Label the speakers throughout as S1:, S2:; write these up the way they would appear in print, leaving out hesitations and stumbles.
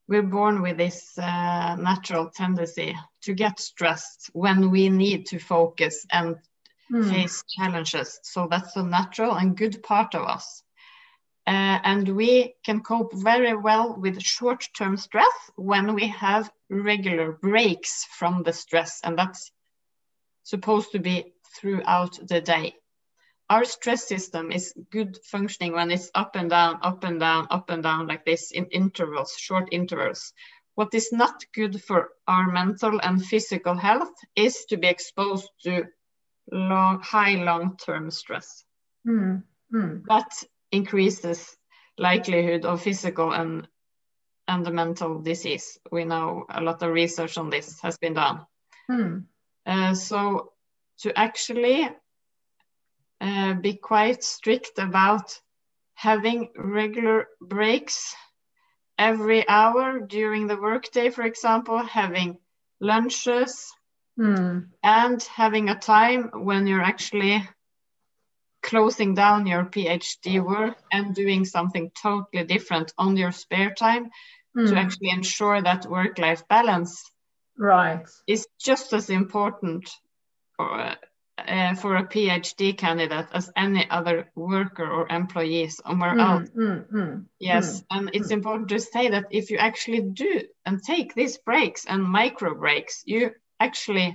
S1: we're born with this natural tendency to get stressed when we need to focus and face challenges. So that's a natural and good part of us. And we can cope very well with short-term stress when we have regular breaks from the stress, and that's supposed to be throughout the day. Our stress system is good functioning when it's up and down, up and down, up and down like this in intervals, short intervals. What is not good for our mental and physical health is to be exposed to high long-term stress. That increases likelihood of physical and the mental disease. We know a lot of research on this has been done. So to actually be quite strict about having regular breaks every hour during the workday, for example, having lunches, and having a time when you're actually closing down your PhD work and doing something totally different on your spare time to actually ensure that work-life balance is just as important for a PhD candidate as any other worker or employee somewhere else. Yes, and it's important to say that if you actually do and take these breaks and micro breaks, you actually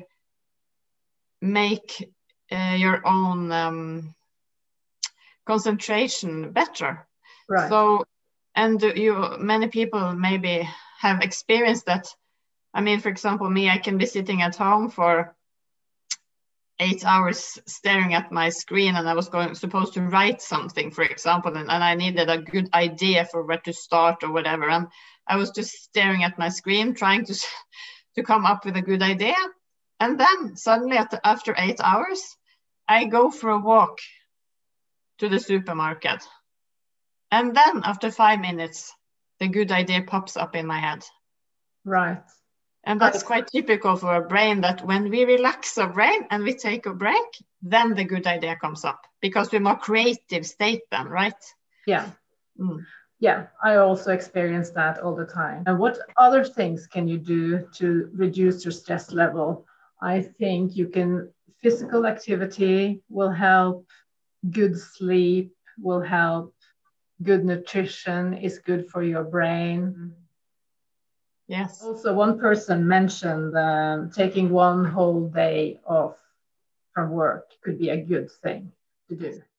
S1: make your own concentration better. So, and many people maybe have experienced that. I mean, for example, me, I can be sitting at home for 8 hours staring at my screen, and I was supposed to write something, for example, and I needed a good idea for where to start or whatever, and I was just staring at my screen trying to come up with a good idea, and then suddenly after 8 hours I go for a walk to the supermarket, and then after 5 minutes the good idea pops up in my head. And that's quite typical for a brain, that when we relax our brain and we take a break, then the good idea comes up because we're more creative state then, right?
S2: Yeah. Yeah, I also experience that all the time. And what other things can you do to reduce your stress level? I think physical activity will help, good sleep will help, good nutrition is good for your brain.
S1: Yes.
S2: Also, one person mentioned taking one whole day off from work could be a good thing to do.